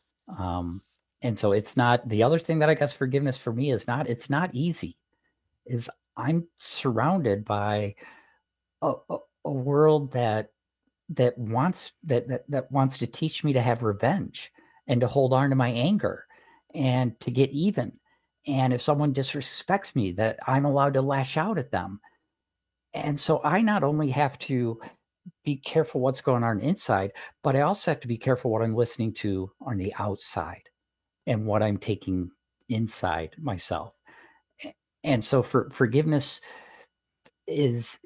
And so it's not, the other thing that I guess forgiveness for me is not, it's not easy. Is I'm surrounded by a world that wants to teach me to have revenge and to hold on to my anger and to get even. And if someone disrespects me, that I'm allowed to lash out at them. And so I not only have to be careful what's going on inside, but I also have to be careful what I'm listening to on the outside and what I'm taking inside myself. And so forgiveness it's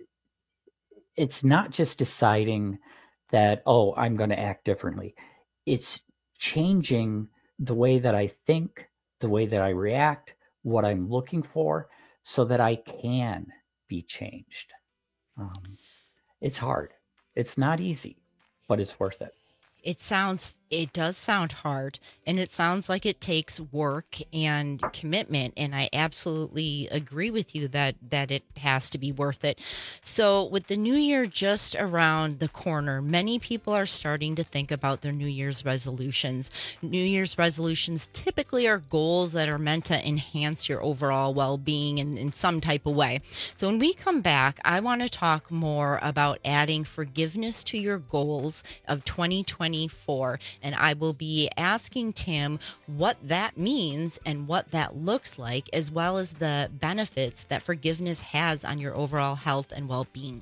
not just deciding that, oh, I'm going to act differently. It's changing the way that I think, the way that I react, what I'm looking for, so that I can be changed. It's hard. It's not easy, but it's worth it. It does sound hard, and it sounds like it takes work and commitment, and I absolutely agree with you that it has to be worth it. So with the new year just around the corner, many people are starting to think about their New Year's resolutions. New Year's resolutions typically are goals that are meant to enhance your overall well-being in some type of way. So when we come back, I want to talk more about adding forgiveness to your goals of 2024. And I will be asking Tim what that means and what that looks like, as well as the benefits that forgiveness has on your overall health and well-being.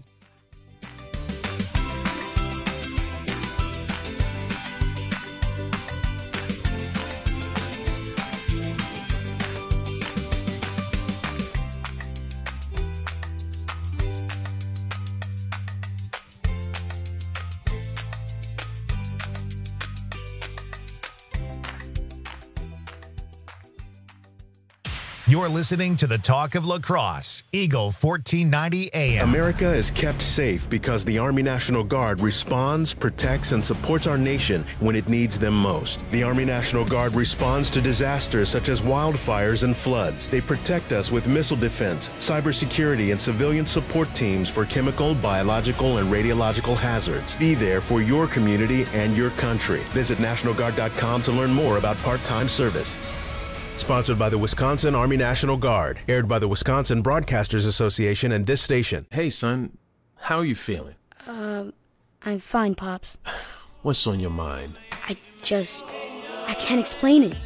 You're listening to the Talk of Lacrosse, Eagle 1490 AM. America is kept safe because the Army National Guard responds, protects, and supports our nation when it needs them most. The Army National Guard responds to disasters such as wildfires and floods. They protect us with missile defense, cybersecurity, and civilian support teams for chemical, biological, and radiological hazards. Be there for your community and your country. Visit NationalGuard.com to learn more about part-time service. Sponsored by the Wisconsin Army National Guard. Aired by the Wisconsin Broadcasters Association and this station. Hey, son. How are you feeling? I'm fine, Pops. What's on your mind? I can't explain it.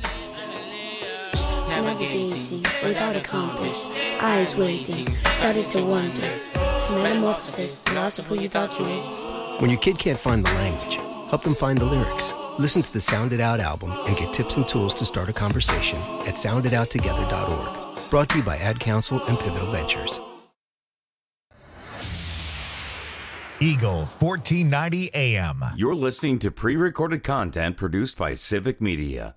Navigating without a compass, eyes waiting, started to wonder. Metamorphosis, the loss of who you thought you was. When your kid can't find the language, help them find the lyrics. Listen to the Sound It Out album and get tips and tools to start a conversation at sounditouttogether.org. Brought to you by Ad Council and Pivotal Ventures. Eagle 1490 AM. You're listening to pre-recorded content produced by Civic Media.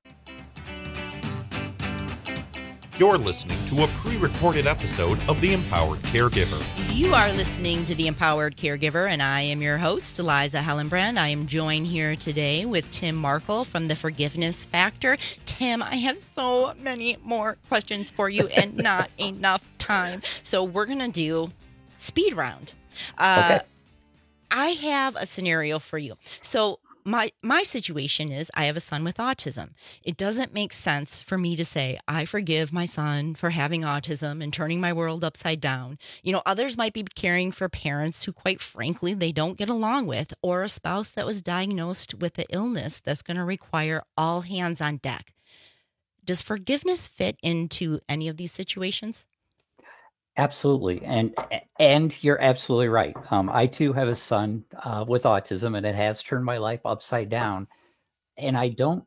You're listening to a pre-recorded episode of The Empowered Caregiver. You are listening to The Empowered Caregiver, and I am your host, Eliza Hellenbrand. I am joined here today with Tim Markle from The Forgiveness Factor. Tim, I have so many more questions for you and not enough time. So we're going to do speed round. Okay. I have a scenario for you. So my situation is I have a son with autism. It doesn't make sense for me to say, I forgive my son for having autism and turning my world upside down. You know, others might be caring for parents who, quite frankly, they don't get along with, or a spouse that was diagnosed with an illness that's going to require all hands on deck. Does forgiveness fit into any of these situations? Absolutely. And you're absolutely right. I too have a son with autism, and it has turned my life upside down. And I don't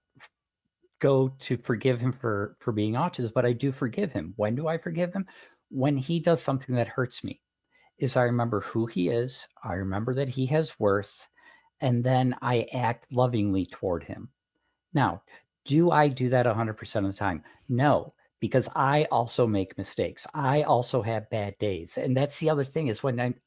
go to forgive him for being autistic, but I do forgive him. When do I forgive him? When he does something that hurts me. I remember who he is. I remember that he has worth, and then I act lovingly toward him. Now, do I do that 100% of the time? No. Because I also make mistakes. I also have bad days. And that's the other thing is when I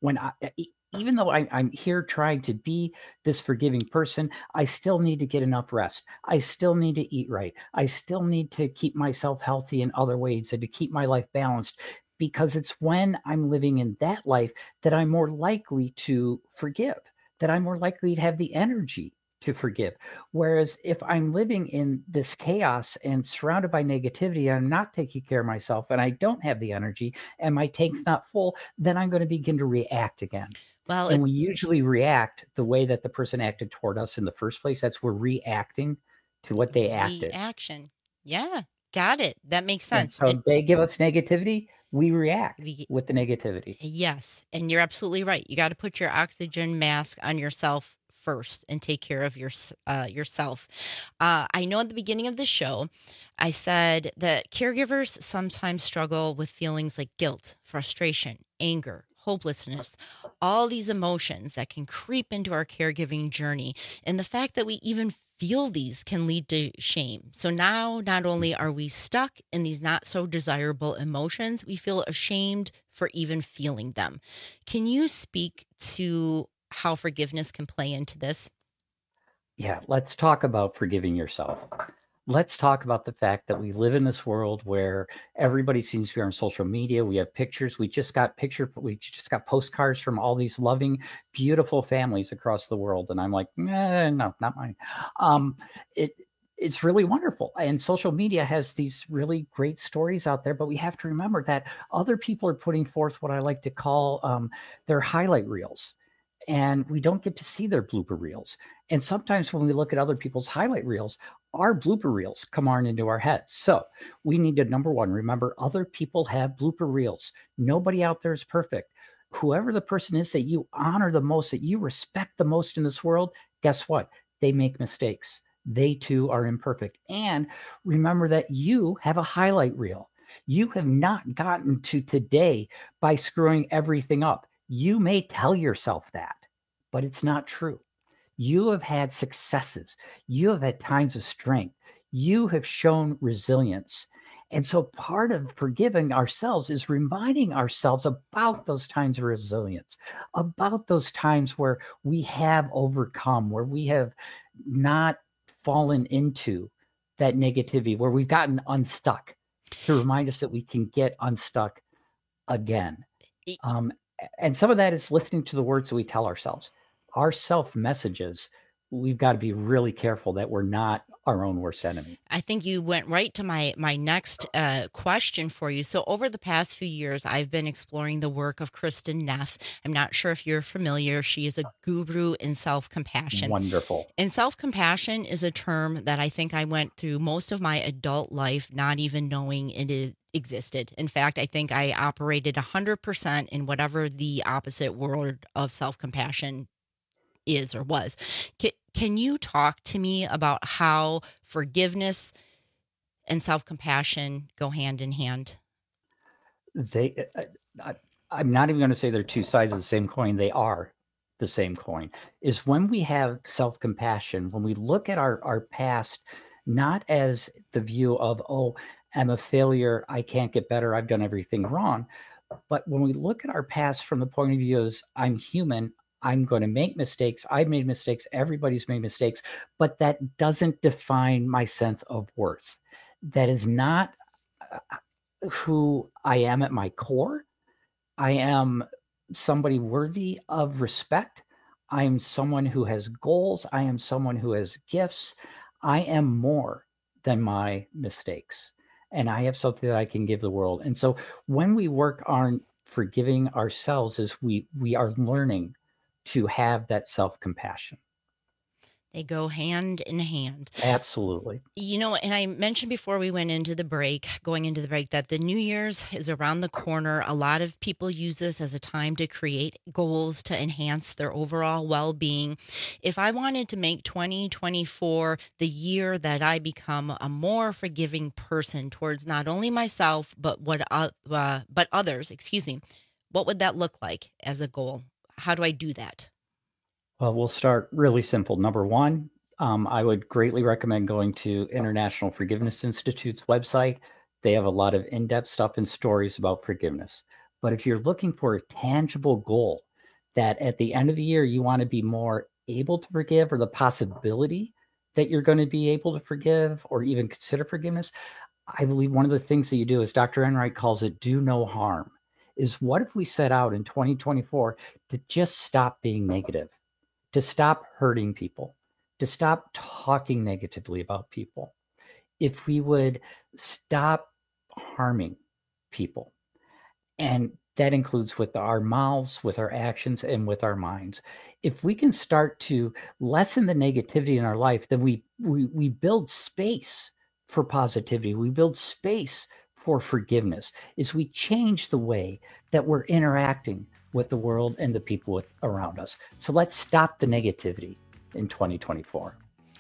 even though I'm here trying to be this forgiving person, I still need to get enough rest. I still need to eat right. I still need to keep myself healthy in other ways and to keep my life balanced, because it's when I'm living in that life that I'm more likely to forgive, that I'm more likely to have the energy to forgive. Whereas if I'm living in this chaos and surrounded by negativity, and I'm not taking care of myself and I don't have the energy and my tank's not full, then I'm going to begin to react again. Well, and we usually react the way that the person acted toward us in the first place. That's we're reacting to what they acted. Reaction. Yeah, got it. That makes sense. And so they give us negativity, we react with the negativity. Yes, and you're absolutely right. You got to put your oxygen mask on yourself first and take care of yourself. I know at the beginning of the show, I said that caregivers sometimes struggle with feelings like guilt, frustration, anger, hopelessness, all these emotions that can creep into our caregiving journey. And the fact that we even feel these can lead to shame. So now not only are we stuck in these not so desirable emotions, we feel ashamed for even feeling them. Can you speak to how forgiveness can play into this? Yeah, let's talk about forgiving yourself. Let's talk about the fact that we live in this world where everybody seems to be on social media. We have pictures. We just got postcards from all these loving, beautiful families across the world. And I'm like, no, not mine. It's really wonderful. And social media has these really great stories out there, but we have to remember that other people are putting forth what I like to call their highlight reels. And we don't get to see their blooper reels. And sometimes when we look at other people's highlight reels, our blooper reels come on into our heads. So we need to, number one, remember other people have blooper reels. Nobody out there is perfect. Whoever the person is that you honor the most, that you respect the most in this world, guess what? They make mistakes. They too are imperfect. And remember that you have a highlight reel. You have not gotten to today by screwing everything up. You may tell yourself that, but it's not true. You have had successes. You have had times of strength. You have shown resilience. And so part of forgiving ourselves is reminding ourselves about those times of resilience, about those times where we have overcome, where we have not fallen into that negativity, where we've gotten unstuck, to remind us that we can get unstuck again. And some of that is listening to the words that we tell ourselves. Our self messages, we've got to be really careful that we're not our own worst enemy. I think you went right to my next question for you. So over the past few years, I've been exploring the work of Kristin Neff. I'm not sure if you're familiar. She is a guru in self-compassion. Wonderful. And self-compassion is a term that I think I went through most of my adult life not even knowing it existed. In fact, I think I operated 100% in whatever the opposite word of self-compassion is or was. Can you talk to me about how forgiveness and self-compassion go hand in hand? I'm not even going to say they're two sides of the same coin. They are the same coin. Is when we have self-compassion, when we look at our past, not as the view of, oh, I'm a failure, I can't get better, I've done everything wrong. But when we look at our past from the point of view as I'm human, I'm going to make mistakes. I've made mistakes. Everybody's made mistakes, but that doesn't define my sense of worth. That is not who I am at my core. I am somebody worthy of respect. I am someone who has goals. I am someone who has gifts. I am more than my mistakes, and I have something that I can give the world. And so when we work on forgiving ourselves, is we are learning to have that self-compassion. They go hand in hand. Absolutely. You know, and I mentioned before we went into the break, that the New Year's is around the corner. A lot of people use this as a time to create goals to enhance their overall well-being. If I wanted to make 2024 the year that I become a more forgiving person towards not only myself, but others, what would that look like as a goal? How do I do that? Well, we'll start really simple. Number one, I would greatly recommend going to International Forgiveness Institute's website. They have a lot of in-depth stuff and stories about forgiveness. But if you're looking for a tangible goal that at the end of the year, you want to be more able to forgive, or the possibility that you're going to be able to forgive or even consider forgiveness, I believe one of the things that you do, as Dr. Enright calls it, do no harm, is what if we set out in 2024 to just stop being negative, to stop hurting people, to stop talking negatively about people. If we would stop harming people, and that includes with our mouths, with our actions, and with our minds. If we can start to lessen the negativity in our life, then we build space for positivity. We build space for forgiveness, is we change the way that we're interacting with the world and the people around us. So let's stop the negativity in 2024.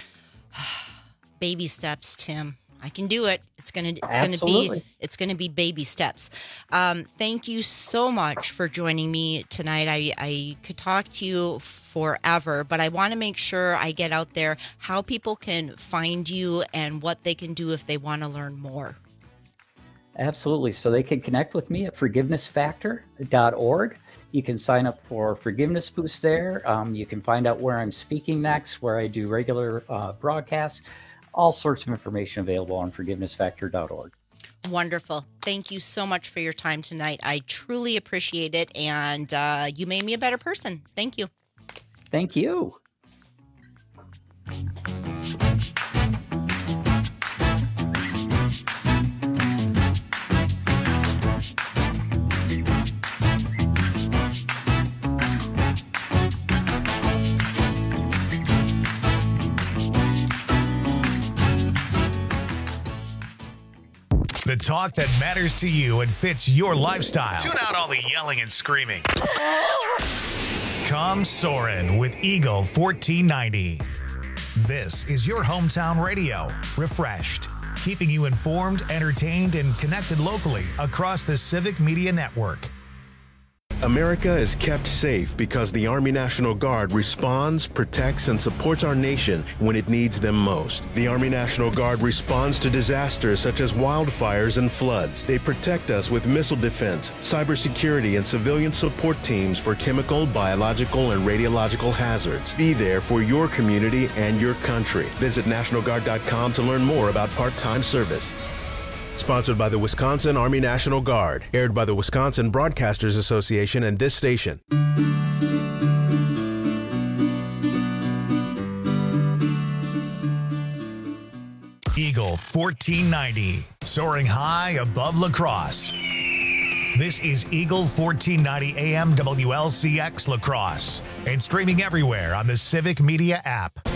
Baby steps, Tim. I can do it. It's gonna be baby steps. Thank you so much for joining me tonight. I could talk to you forever, but I want to make sure I get out there how people can find you and what they can do if they want to learn more. Absolutely. So they can connect with me at forgivenessfactor.org. You can sign up for Forgiveness Boost there. You can find out where I'm speaking next, where I do regular broadcasts, all sorts of information available on forgivenessfactor.org. Wonderful. Thank you so much for your time tonight. I truly appreciate it. And you made me a better person. Thank you. Thank you. The talk that matters to you and fits your lifestyle. Tune out all the yelling and screaming. Come soaring with Eagle 1490. This is your hometown radio, refreshed, keeping you informed, entertained, and connected locally across the Civic Media Network. America is kept safe because the Army National Guard responds, protects, and supports our nation when it needs them most. The Army National Guard responds to disasters such as wildfires and floods. They protect us with missile defense, cybersecurity, and civilian support teams for chemical, biological, and radiological hazards. Be there for your community and your country. Visit NationalGuard.com to learn more about part-time service. Sponsored by the Wisconsin Army National Guard. Aired by the Wisconsin Broadcasters Association and this station. Eagle 1490, soaring high above La Crosse. This is Eagle 1490 AM WLCX La Crosse and streaming everywhere on the Civic Media app.